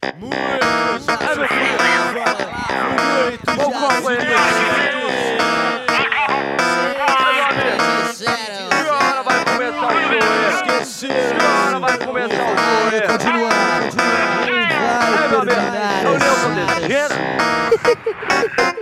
Muito já muito Agora vai começar o show. Agora vai começar o show. continuar. Aí, meu amigo, não leu o que tá dizendo?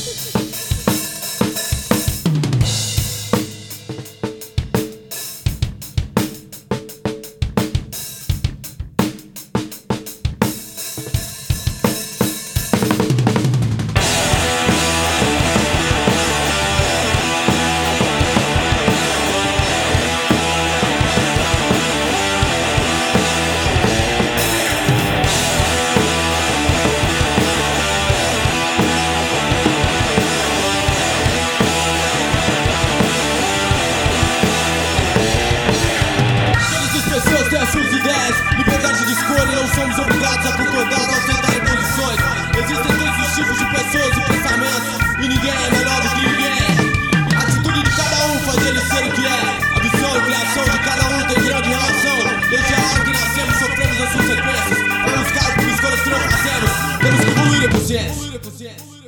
Pessoas têm as suas ideias, liberdade de escolha, não somos obrigados a concordar ou aceitar imposições. Existem todos os tipos de pessoas e pensamentos, e ninguém é melhor do que ninguém. A atitude de cada um faz ele ser o que é. A visão e criação de cada um tem grande relação. Desde a hora que nascemos sofremos as consequências. Para buscar por escolhas que não fazemos, temos que evoluir a consciência.